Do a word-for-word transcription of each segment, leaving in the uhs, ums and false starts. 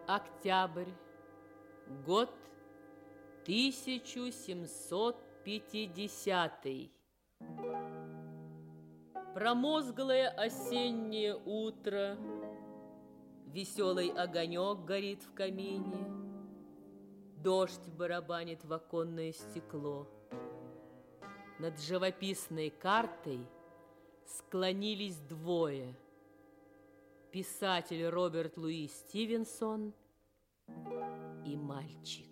Октябрь. Год тысяча семьсот пятидесятый. Промозглое осеннее утро. Веселый огонек горит в камине. Дождь барабанит в оконное стекло. Над живописной картой склонились двое. Писатель Роберт Луис Стивенсон и мальчик.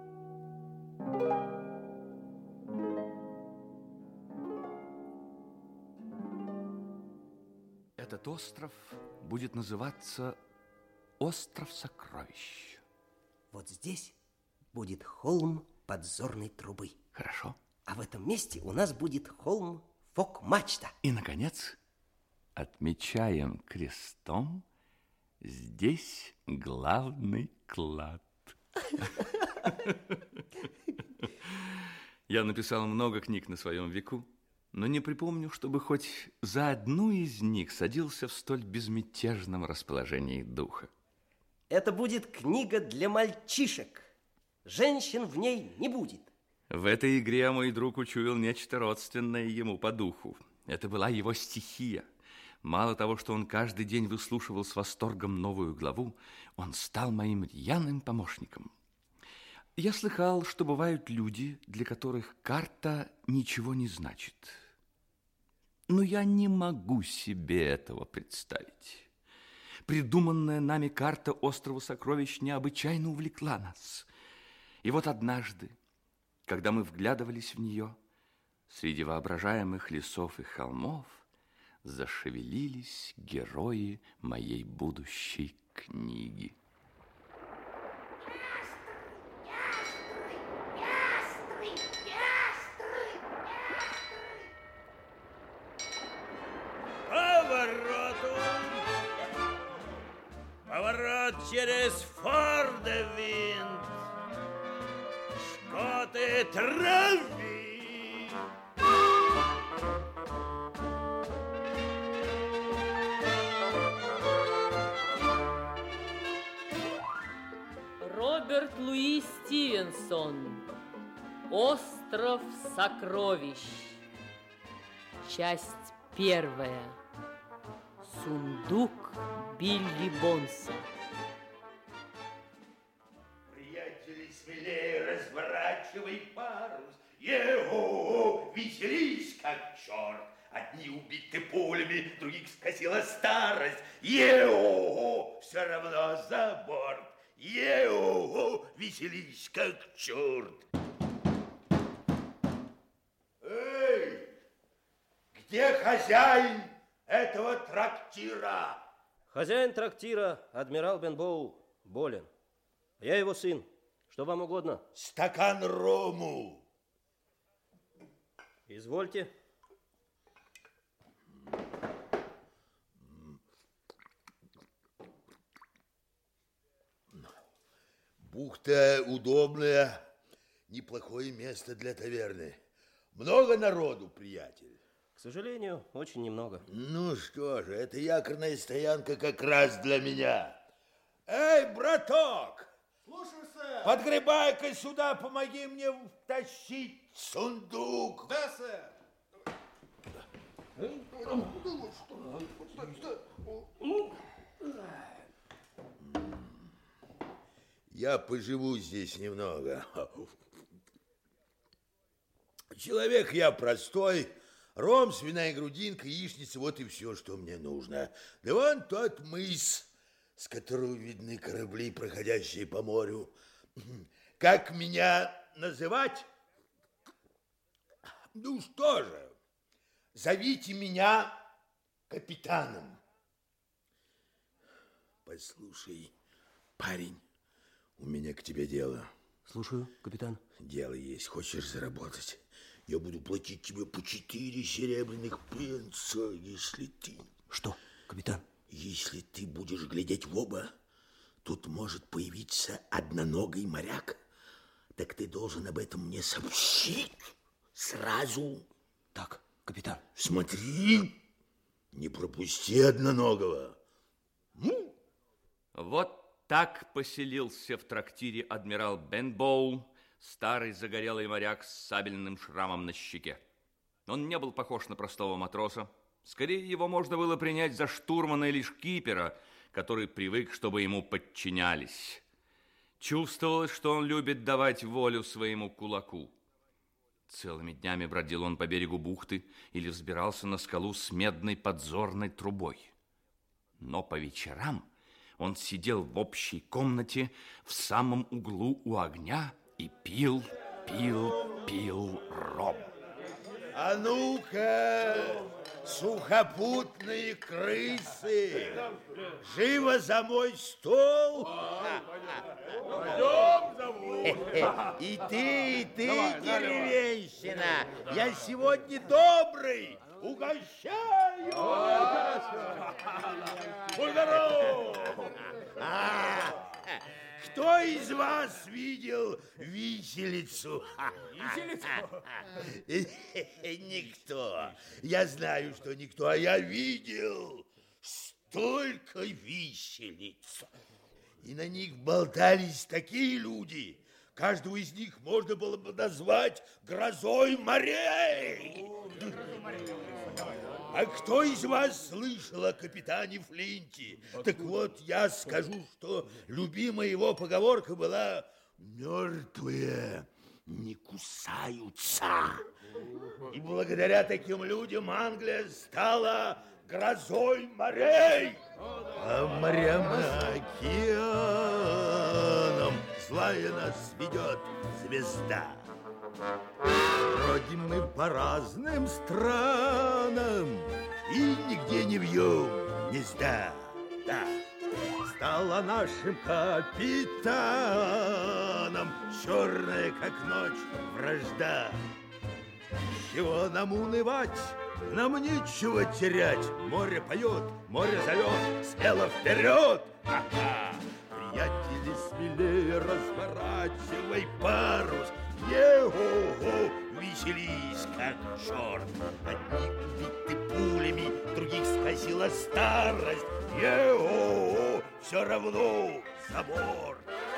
Этот остров будет называться Остров Сокровищ. Вот здесь будет холм подзорной трубы. Хорошо. А в этом месте у нас будет холм фок-мачта. И, наконец, отмечаем крестом здесь главный клад. Я написал много книг на своем веку, но не припомню, чтобы хоть за одну из них садился в столь безмятежном расположении духа. Это будет книга для мальчишек. Женщин в ней не будет. В этой игре мой друг учуял нечто родственное ему по духу. Это была его стихия. Мало того, что он каждый день выслушивал с восторгом новую главу, он стал моим рьяным помощником. Я слыхал, что бывают люди, для которых карта ничего не значит. Но я не могу себе этого представить. Придуманная нами карта острова Сокровищ необычайно увлекла нас. И вот однажды, когда мы вглядывались в нее, среди воображаемых лесов и холмов зашевелились герои моей будущей книги. Повороту! Поворот через Фордевинд! Что ты трави? Роберт Луис Стивенсон. Остров Сокровищ. Часть первая. Сундук Билли Бонса. Приятели, смелее разворачивай парус. Его, веселись, как черт. Одни убиты пулями, других скосила старость. Его, все равно за борт. Его, веселись, как черт. Эй, где хозяин этого трактира? Хозяин трактира, адмирал Бенбоу, болен. Я его сын. Что вам угодно? Стакан рому. Извольте. Бухта удобная, неплохое место для таверны. Много народу, приятель? К сожалению, очень немного. Ну что же, это якорная стоянка как раз для меня. Эй, браток! Слушаю, сэр. Подгребай-ка сюда, помоги мне тащить сундук. Да, сэр. Я поживу здесь немного. Человек я простой. Ром, свиная грудинка, яичница, вот и все, что мне нужно. Да вон тот мыс, с которого видны корабли, проходящие по морю. Как меня называть? Ну что же, зовите меня капитаном. Послушай, парень, у меня к тебе дело. Слушаю, капитан. Дело есть, хочешь заработать? Я буду платить тебе по четыре серебряных пенса, если ты... Что, капитан? Если ты будешь глядеть в оба, тут может появиться одноногий моряк. Так ты должен об этом мне сообщить сразу. Так, капитан. Смотри, не пропусти одноногого. Ну? Вот Так поселился в трактире адмирал Бенбоу, старый загорелый моряк с сабельным шрамом на щеке. Он не был похож на простого матроса. Скорее, его можно было принять за штурмана или шкипера, который привык, чтобы ему подчинялись. Чувствовалось, что он любит давать волю своему кулаку. Целыми днями бродил он по берегу бухты или взбирался на скалу с медной подзорной трубой. Но по вечерам он сидел в общей комнате в самом углу у огня и пил, пил, пил ром. А ну-ка, сухопутные крысы, живо за мой стол. И ты, и ты, деревенщина, я сегодня добрый, угощаю. Будь здоров! А, кто из вас видел виселицу? Виселицу? Никто. Я знаю, что никто, а я видел столько виселиц. И на них болтались такие люди. Каждого из них можно было бы назвать грозой морей. А кто из вас слышал о капитане Флинте? Так вот, я скажу, что любимая его поговорка была: «Мертвые не кусаются». И благодаря таким людям Англия стала грозой морей. А морям и океанам злая нас ведет звезда. Бродим мы по разным странам и нигде не вьем гнезда. Да, стала нашим капитаном черная, как ночь, вражда. Чего нам унывать? Нам нечего терять. Море поет, море зовет, смело вперед! Ха-ха! Приятели, смелее разворачивай парус. Е-хо-хо, веселись, как черт. Одних убиты пулями, других скосила старость. Е-хо-хо, все равно за борт.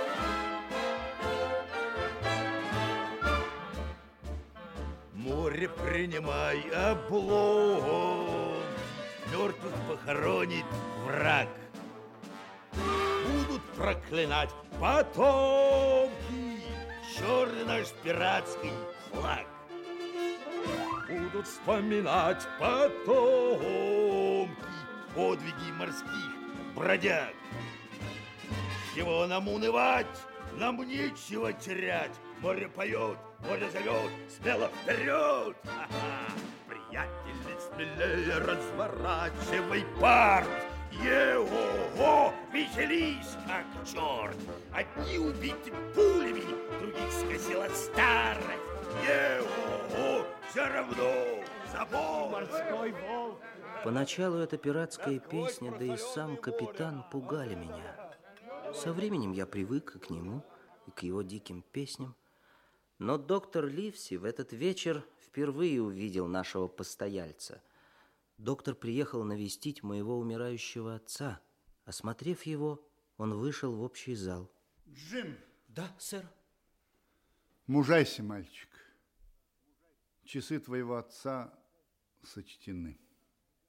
Море, принимай облом, мертвых похоронит враг. Будут проклинать потомки черный наш пиратский флаг. Будут вспоминать потомки подвиги морских бродяг. Чего нам унывать? Нам нечего терять. Море поет, море зовет, смело вперед! Ха-ха! Приятели, смелее разворачивай парус! Е-хо-хо, веселись, как черт! Одни убиты пулями, других скосила старость. Е-хо-хо, все равно забор! Морской волк! Поначалу эта пиратская песня, да и сам капитан пугали меня. Со временем я привык к нему и к его диким песням. Но доктор Ливси в этот вечер впервые увидел нашего постояльца. Доктор приехал навестить моего умирающего отца. Осмотрев его, он вышел в общий зал. Джим. Да, сэр. Мужайся, мальчик. Часы твоего отца сочтены.